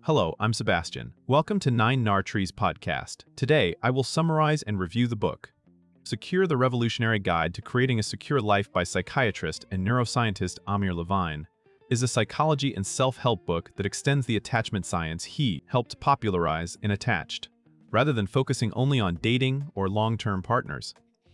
Hello, I'm Sebastian. Welcome to 9 Nar Trees podcast. Today, I will summarize and review the book, Secure: The Revolutionary Guide to Creating a Secure Life by psychiatrist and neuroscientist Amir Levine. Is a psychology and self-help book that extends the attachment science he helped popularize in Attached, rather than focusing only on dating or long-term partners.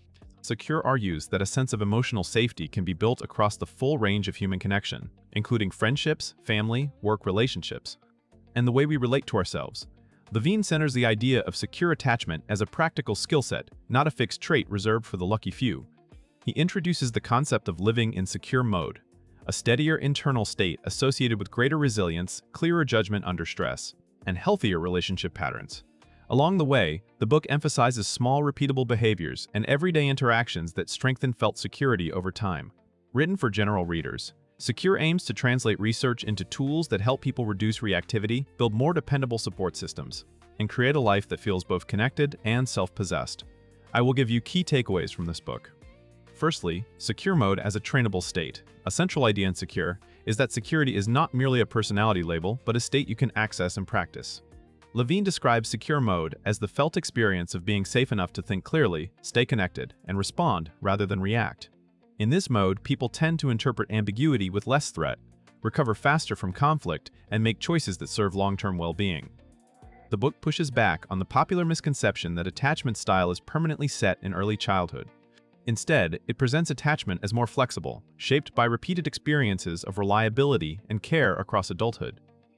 Secure argues that a sense of emotional safety can be built across the full range of human connection, including friendships, family, work relationships, and the way we relate to ourselves. Levine centers the idea of secure attachment as a practical skill set, not a fixed trait reserved for the lucky few. He introduces the concept of living in secure mode, a steadier internal state associated with greater resilience, clearer judgment under stress, and healthier relationship patterns. Along the way, the book emphasizes small, repeatable behaviors and everyday interactions that strengthen felt security over time. Written for general readers, Secure aims to translate research into tools that help people reduce reactivity, build more dependable support systems, and create a life that feels both connected and self-possessed. I will give you key takeaways from this book. Firstly, secure mode as a trainable state. A central idea in Secure is that security is not merely a personality label, but a state you can access and practice. Levine describes secure mode as the felt experience of being safe enough to think clearly, stay connected, and respond rather than react. In this mode, people tend to interpret ambiguity with less threat, recover faster from conflict, and make choices that serve long-term well-being. The book pushes back on the popular misconception that attachment style is permanently set in early childhood. Instead, it presents attachment as more flexible, shaped by repeated experiences of reliability and care across adulthood.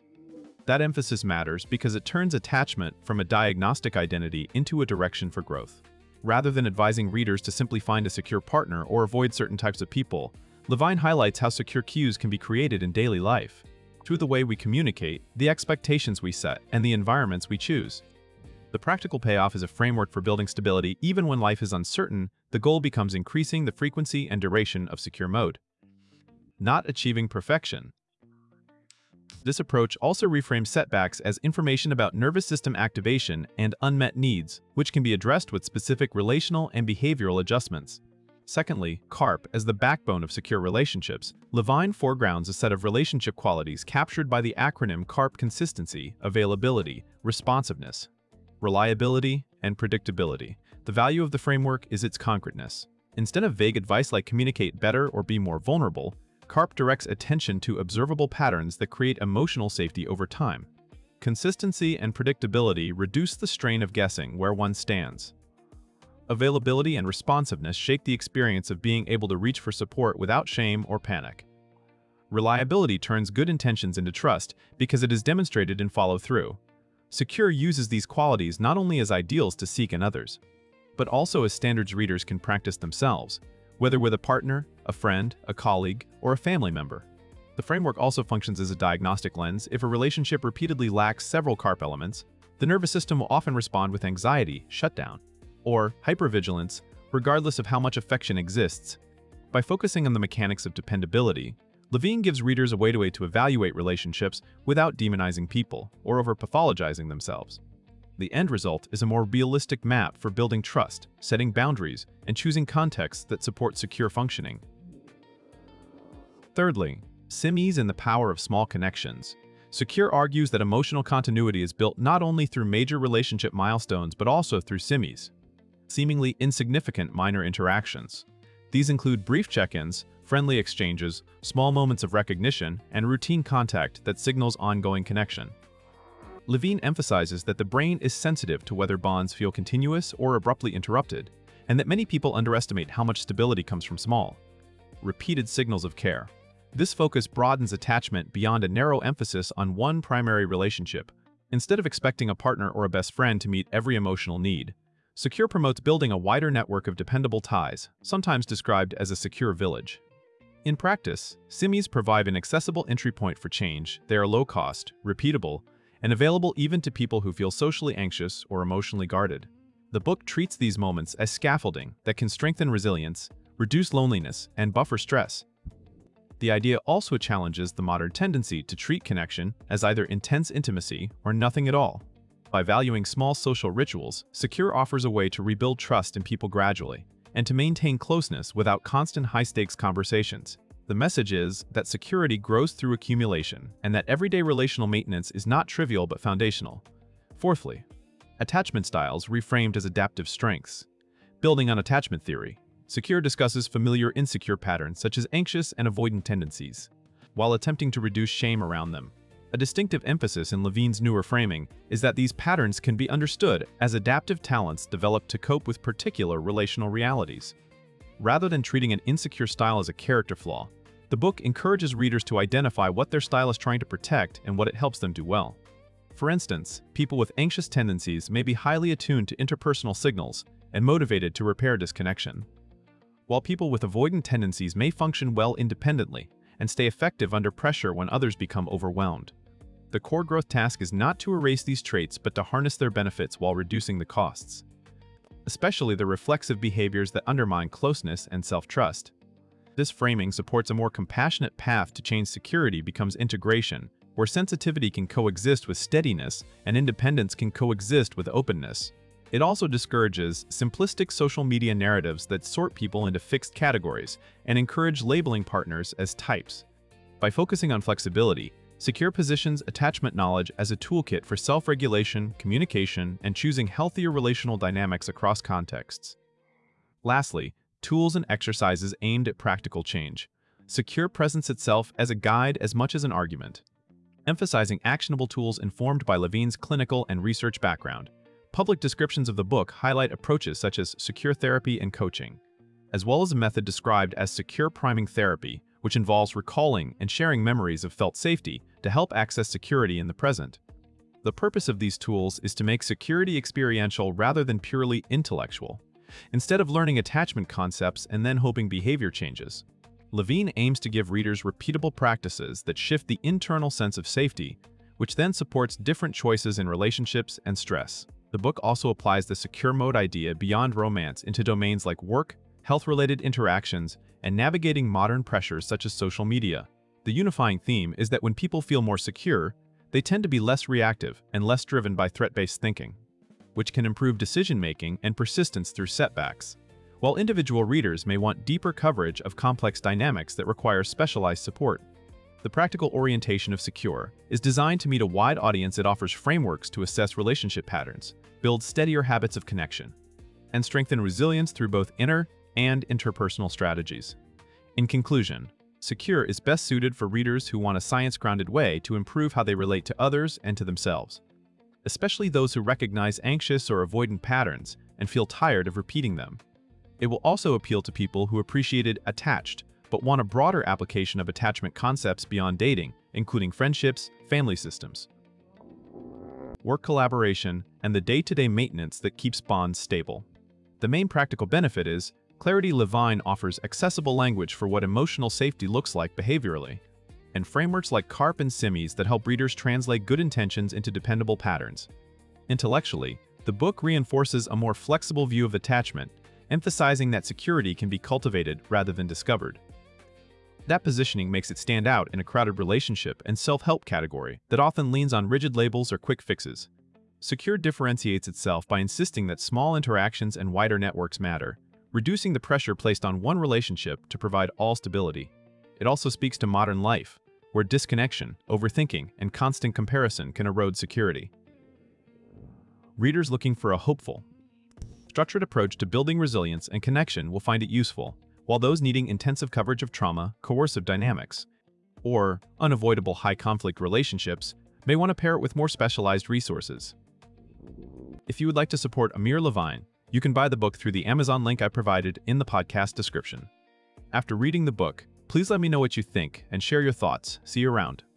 That emphasis matters because it turns attachment from a diagnostic identity into a direction for growth. Rather than advising readers to simply find a secure partner or avoid certain types of people, Levine highlights how secure cues can be created in daily life, through the way we communicate, the expectations we set, and the environments we choose. The practical payoff is a framework for building stability even when life is uncertain. The goal becomes increasing the frequency and duration of secure mode, not achieving perfection. This approach also reframes setbacks as information about nervous system activation and unmet needs, which can be addressed with specific relational and behavioral adjustments. Secondly, CARP as the backbone of secure relationships. Levine foregrounds a set of relationship qualities captured by the acronym CARP: consistency, availability, responsiveness, reliability, and predictability. The value of the framework is its concreteness. Instead of vague advice like communicate better or be more vulnerable, CARP directs attention to observable patterns that create emotional safety over time. Consistency and predictability reduce the strain of guessing where one stands. Availability and responsiveness shape the experience of being able to reach for support without shame or panic. Reliability turns good intentions into trust because it is demonstrated in follow-through. Secure uses these qualities not only as ideals to seek in others, but also as standards readers can practice themselves, whether with a partner, a friend, a colleague, or a family member. The framework also functions as a diagnostic lens. If a relationship repeatedly lacks several CARP elements, the nervous system will often respond with anxiety, shutdown, or hypervigilance, regardless of how much affection exists. By focusing on the mechanics of dependability, Levine gives readers a way to evaluate relationships without demonizing people or over-pathologizing themselves. The end result is a more realistic map for building trust, setting boundaries, and choosing contexts that support secure functioning. Thirdly, SIMEs and the power of small connections. Secure argues that emotional continuity is built not only through major relationship milestones but also through SIMEs, seemingly insignificant minor interactions. These include brief check-ins, friendly exchanges, small moments of recognition, and routine contact that signals ongoing connection. Levine emphasizes that the brain is sensitive to whether bonds feel continuous or abruptly interrupted, and that many people underestimate how much stability comes from small, repeated signals of care. This focus broadens attachment beyond a narrow emphasis on one primary relationship. Instead of expecting a partner or a best friend to meet every emotional need, Secure promotes building a wider network of dependable ties, sometimes described as a secure village. In practice, SIMEs provide an accessible entry point for change. They are low-cost, repeatable, and available even to people who feel socially anxious or emotionally guarded. The book treats these moments as scaffolding that can strengthen resilience, reduce loneliness, and buffer stress. The idea also challenges the modern tendency to treat connection as either intense intimacy or nothing at all. By valuing small social rituals, Secure offers a way to rebuild trust in people gradually, and to maintain closeness without constant high-stakes conversations. The message is that security grows through accumulation, and that everyday relational maintenance is not trivial but foundational. Fourthly, attachment styles reframed as adaptive strengths. Building on attachment theory, Secure discusses familiar insecure patterns such as anxious and avoidant tendencies, while attempting to reduce shame around them. A distinctive emphasis in Levine's newer framing is that these patterns can be understood as adaptive talents developed to cope with particular relational realities. Rather than treating an insecure style as a character flaw, the book encourages readers to identify what their style is trying to protect and what it helps them do well. For instance, people with anxious tendencies may be highly attuned to interpersonal signals and motivated to repair disconnection, while people with avoidant tendencies may function well independently and stay effective under pressure when others become overwhelmed. The core growth task is not to erase these traits but to harness their benefits while reducing the costs, especially the reflexive behaviors that undermine closeness and self-trust. This framing supports a more compassionate path to change. Security becomes integration, where sensitivity can coexist with steadiness and independence can coexist with openness. It also discourages simplistic social media narratives that sort people into fixed categories and encourage labeling partners as types. By focusing on flexibility, Secure positions attachment knowledge as a toolkit for self-regulation, communication, and choosing healthier relational dynamics across contexts. Lastly, tools and exercises aimed at practical change. Secure presents itself as a guide as much as an argument, emphasizing actionable tools informed by Levine's clinical and research background. Public descriptions of the book highlight approaches such as secure therapy and coaching, as well as a method described as secure priming therapy, which involves recalling and sharing memories of felt safety to help access security in the present. The purpose of these tools is to make security experiential rather than purely intellectual. Instead of learning attachment concepts and then hoping behavior changes, Levine aims to give readers repeatable practices that shift the internal sense of safety, which then supports different choices in relationships and stress. The book also applies the secure mode idea beyond romance into domains like work, health-related interactions, and navigating modern pressures such as social media. The unifying theme is that when people feel more secure, they tend to be less reactive and less driven by threat-based thinking, which can improve decision-making and persistence through setbacks. While individual readers may want deeper coverage of complex dynamics that require specialized support, the practical orientation of Secure is designed to meet a wide audience. It offers frameworks to assess relationship patterns, build steadier habits of connection, and strengthen resilience through both inner and interpersonal strategies. In conclusion, Secure is best suited for readers who want a science-grounded way to improve how they relate to others and to themselves, especially those who recognize anxious or avoidant patterns and feel tired of repeating them. It will also appeal to people who appreciated attached, but want a broader application of attachment concepts beyond dating, including friendships, family systems, work collaboration, and the day-to-day maintenance that keeps bonds stable. The main practical benefit is Clarity. Levine offers accessible language for what emotional safety looks like behaviorally, and frameworks like CARP and SIMIs that help readers translate good intentions into dependable patterns. Intellectually, the book reinforces a more flexible view of attachment, emphasizing that security can be cultivated rather than discovered. That positioning makes it stand out in a crowded relationship and self-help category that often leans on rigid labels or quick fixes. Secure differentiates itself by insisting that small interactions and wider networks matter, reducing the pressure placed on one relationship to provide all stability. It also speaks to modern life, where disconnection, overthinking, and constant comparison can erode security. Readers looking for a hopeful, structured approach to building resilience and connection will find it useful, while those needing intensive coverage of trauma, coercive dynamics, or unavoidable high-conflict relationships may want to pair it with more specialized resources. If you would like to support Amir Levine, you can buy the book through the Amazon link I provided in the podcast description. After reading the book, please let me know what you think and share your thoughts. See you around.